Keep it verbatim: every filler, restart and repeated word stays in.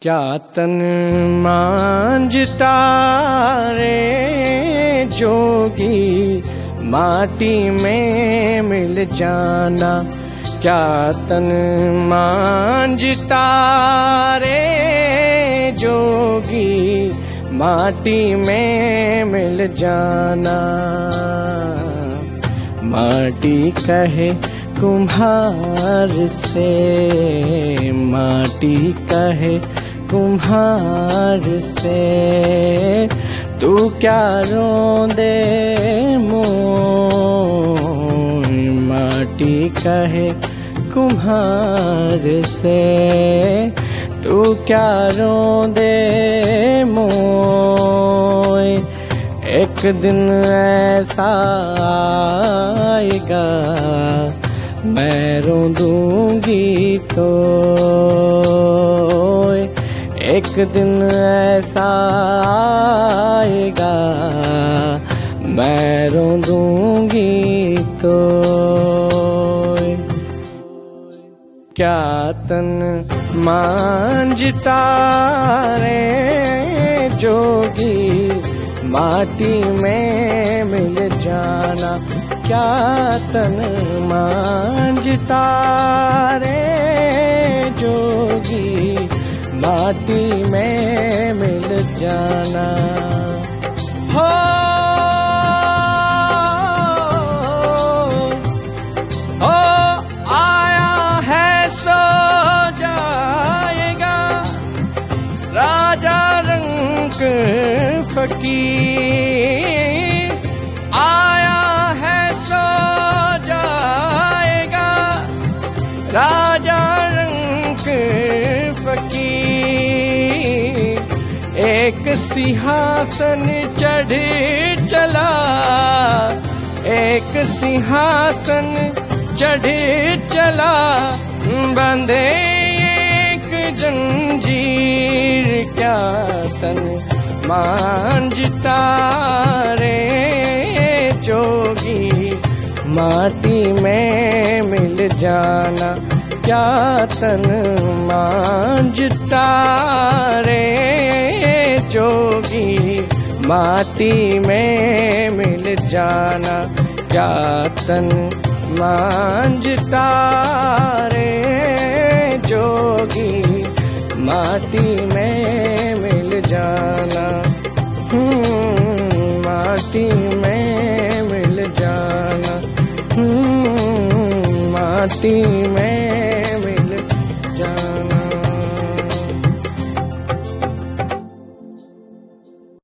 क्या तन मांझता रे जोगी, माटी में मिल जाना। क्या तन मांझता रे जोगी, माटी में मिल जाना। माटी कहे कुम्हार से, माटी कहे कुम्हार से, तू क्या रोंदे मोय। माटी कहे कुम्हार से, तू क्या रोंदे मोय। एक दिन ऐसा आएगा, मैं रो दूंगी तो। एक दिन ऐसा आएगा, मैं रो दूंगी तो। क्या तन मांझता रे जोगी, माटी में मिल जाना। क्या तन मांझता रे जोगी, माटी में मिल जाना। हो हो आया है सो जाएगा, राजा रंग फकीर। आया है सो जाएगा, राजा रंग फकीर। एक सिंहासन चढ़ चला, एक सिंहासन चढ़ चला, बंधे एक जंजीर। क्या तन मांझता रे जोगी, माटी में मिल जाना। क्या तन मांझता रे जोगी, माटी में मिल जाना। क्या तन मांझता रे जोगी, माटी में मिल जाना। हम्म माटी में मिल जाना। हम्म माटी में